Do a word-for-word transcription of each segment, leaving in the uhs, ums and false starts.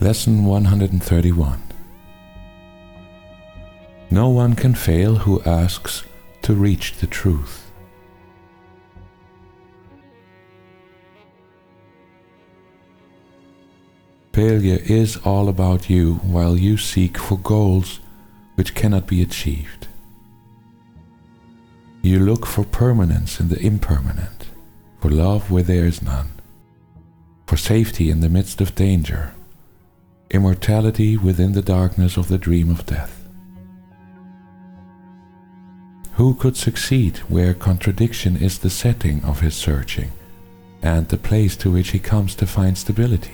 Lesson one hundred thirty-one. No one can fail who asks to reach the truth. Failure is all about you while you seek for goals which cannot be achieved. You look for permanence in the impermanent, for love where there is none, for safety in the midst of danger, immortality within the darkness of the dream of death. Who could succeed where contradiction is the setting of his searching and the place to which he comes to find stability?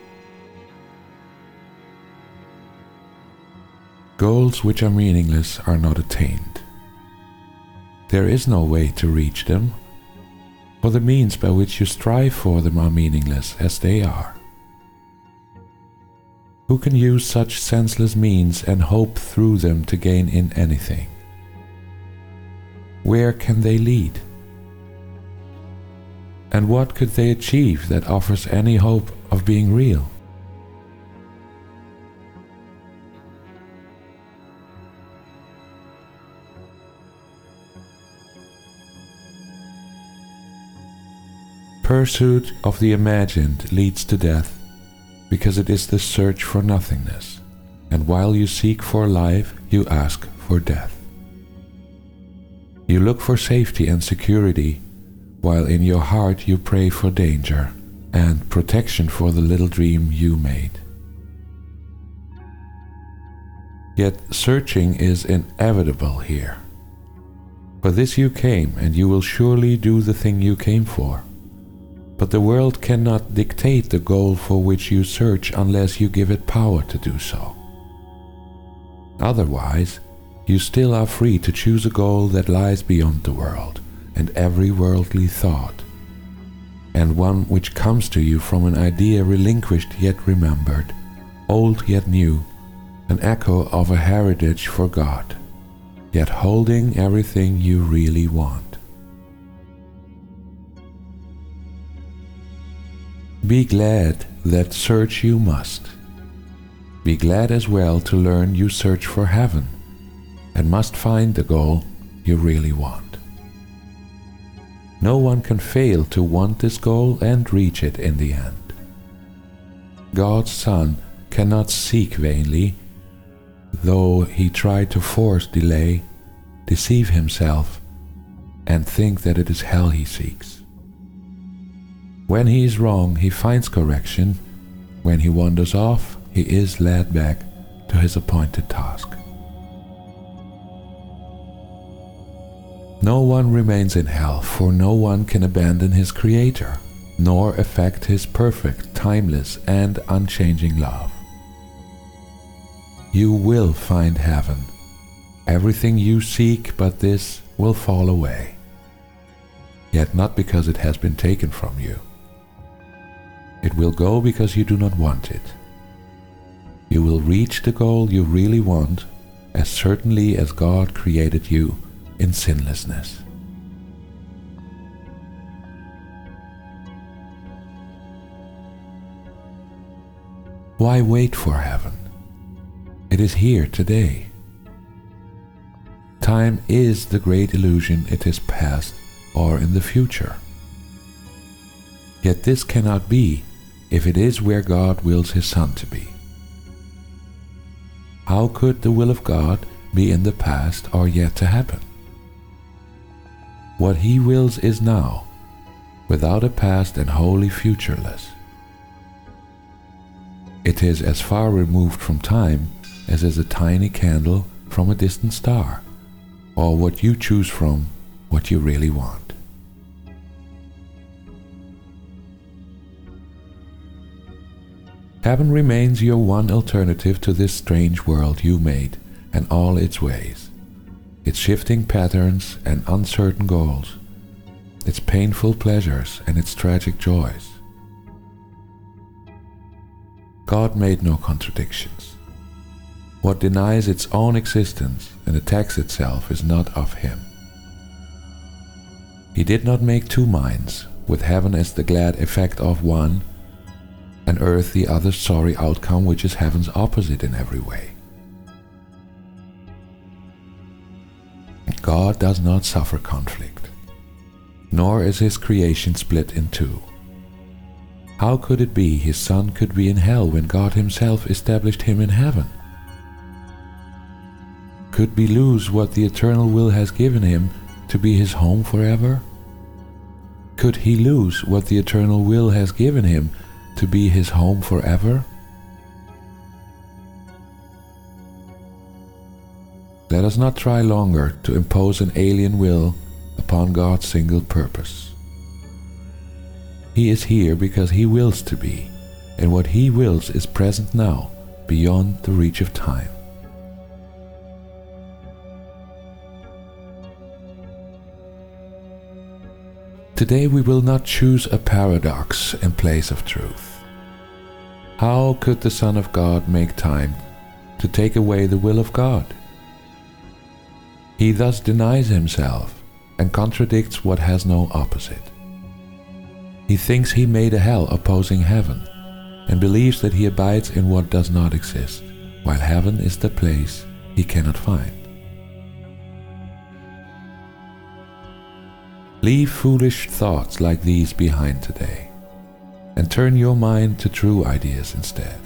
Goals which are meaningless are not attained. There is no way to reach them, for the means by which you strive for them are meaningless as they are. Who can use such senseless means and hope through them to gain in anything? Where can they lead? And what could they achieve that offers any hope of being real? Pursuit of the imagined leads to death, because it is the search for nothingness, and while you seek for life, you ask for death. You look for safety and security, while in your heart you pray for danger and protection for the little dream you made. Yet searching is inevitable here. For this you came, and you will surely do the thing you came for. But the world cannot dictate the goal for which you search unless you give it power to do so. Otherwise, you still are free to choose a goal that lies beyond the world and every worldly thought, and one which comes to you from an idea relinquished yet remembered, old yet new, an echo of a heritage forgot, yet holding everything you really want. Be glad that search you must. Be glad as well to learn you search for heaven and must find the goal you really want. No one can fail to want this goal and reach it in the end. God's Son cannot seek vainly, though he try to force delay, deceive himself, and think that it is hell he seeks. When he is wrong, he finds correction. When he wanders off, he is led back to his appointed task. No one remains in hell, for no one can abandon his Creator, nor affect his perfect, timeless, and unchanging love. You will find heaven. Everything you seek but this will fall away, yet not because it has been taken from you. It will go because you do not want it. You will reach the goal you really want as certainly as God created you in sinlessness. Why wait for heaven? It is here today. Time is the great illusion, it is past or in the future. Yet this cannot be if it is where God wills his Son to be. How could the will of God be in the past or yet to happen? What he wills is now, without a past and wholly futureless. It is as far removed from time as is a tiny candle from a distant star, or what you choose from what you really want. Heaven remains your one alternative to this strange world you made and all its ways, its shifting patterns and uncertain goals, its painful pleasures and its tragic joys. God made no contradictions. What denies its own existence and attacks itself is not of him. He did not make two minds, with heaven as the glad effect of one, and earth the other sorry outcome, which is heaven's opposite in every way. God does not suffer conflict, nor is his creation split in two. How could it be his son could be in hell when God himself established him in heaven? Could he lose what the eternal will has given him to be his home forever? Could he lose what the eternal will has given him to be his home forever? Let us not try longer to impose an alien will upon God's single purpose. He is here because he wills to be, and what he wills is present now, beyond the reach of time. Today we will not choose a paradox in place of truth. How could the Son of God make time to take away the will of God? He thus denies himself and contradicts what has no opposite. He thinks he made a hell opposing heaven, and believes that he abides in what does not exist, while heaven is the place he cannot find. Leave foolish thoughts like these behind today, and turn your mind to true ideas instead.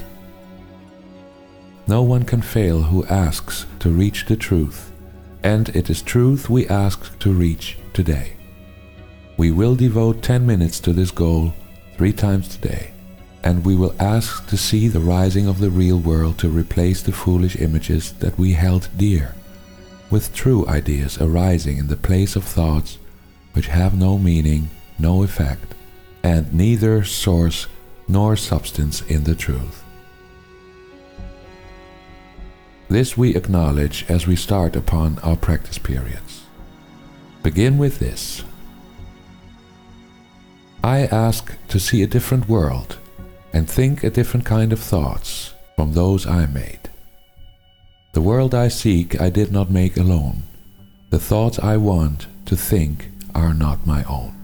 No one can fail who asks to reach the truth, and it is truth we ask to reach today. We will devote ten minutes to this goal three times today, and we will ask to see the rising of the real world to replace the foolish images that we held dear, with true ideas arising in the place of thoughts which have no meaning, no effect, and neither source nor substance in the truth. This we acknowledge as we start upon our practice periods. Begin with this. I ask to see a different world and think a different kind of thoughts from those I made. The world I seek I did not make alone. The thoughts I want to think are not my own.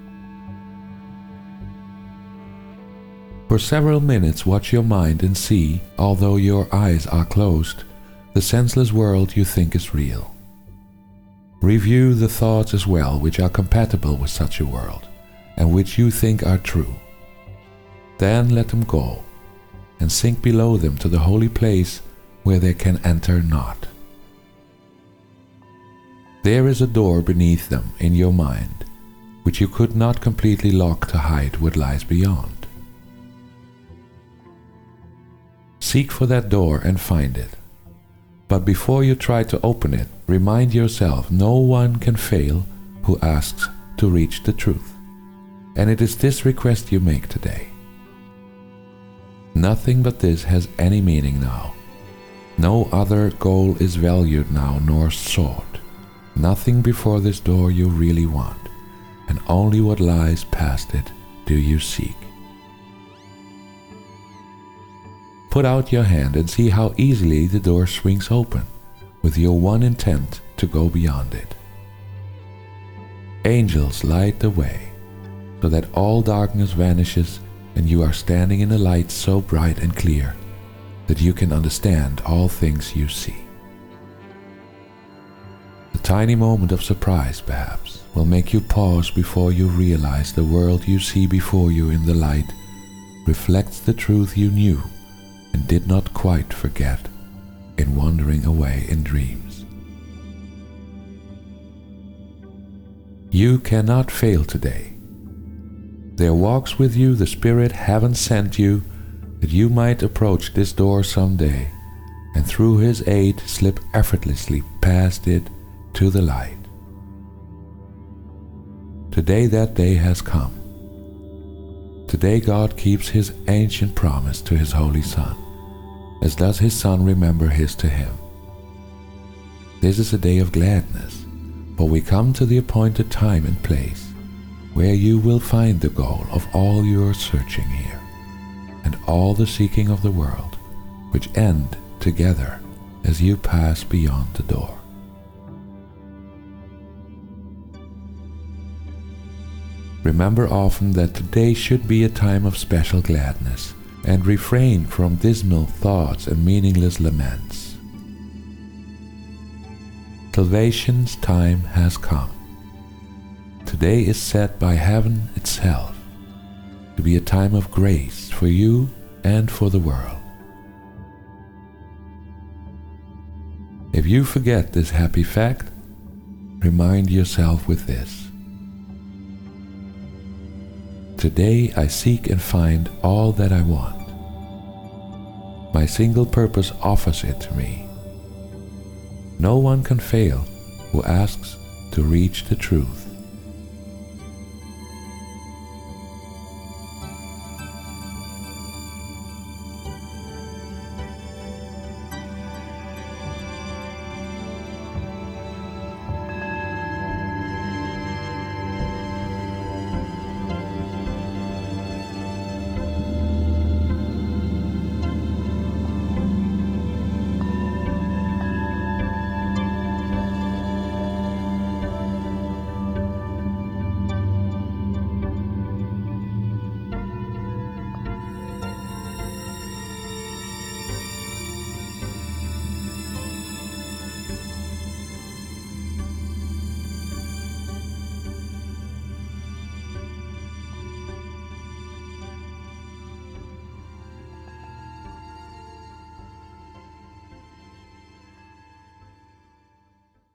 For several minutes watch your mind and see, although your eyes are closed, the senseless world you think is real. Review the thoughts as well which are compatible with such a world, and which you think are true. Then let them go, and sink below them to the holy place where they can enter not. There is a door beneath them in your mind, which you could not completely lock to hide what lies beyond. Seek for that door and find it. But before you try to open it, remind yourself no one can fail who asks to reach the truth. And it is this request you make today. Nothing but this has any meaning now. No other goal is valued now nor sought. Nothing before this door you really want, and only what lies past it do you seek. Put out your hand and see how easily the door swings open, with your one intent to go beyond it. Angels light the way, so that all darkness vanishes and you are standing in a light so bright and clear that you can understand all things you see. A tiny moment of surprise, perhaps, will make you pause before you realize the world you see before you in the light reflects the truth you knew and did not quite forget in wandering away in dreams. You cannot fail today. There walks with you the Spirit heaven sent you that you might approach this door someday, and through his aid slip effortlessly past it to the light. Today that day has come. Today God keeps his ancient promise to his Holy Son, as does his Son remember his to him. This is a day of gladness, for we come to the appointed time and place where you will find the goal of all your searching here, and all the seeking of the world, which end together as you pass beyond the door. Remember often that today should be a time of special gladness, and refrain from dismal thoughts and meaningless laments. Salvation's time has come. Today is set by heaven itself to be a time of grace for you and for the world. If you forget this happy fact, remind yourself with this. Today I seek and find all that I want. My single purpose offers it to me. No one can fail who asks to reach the truth.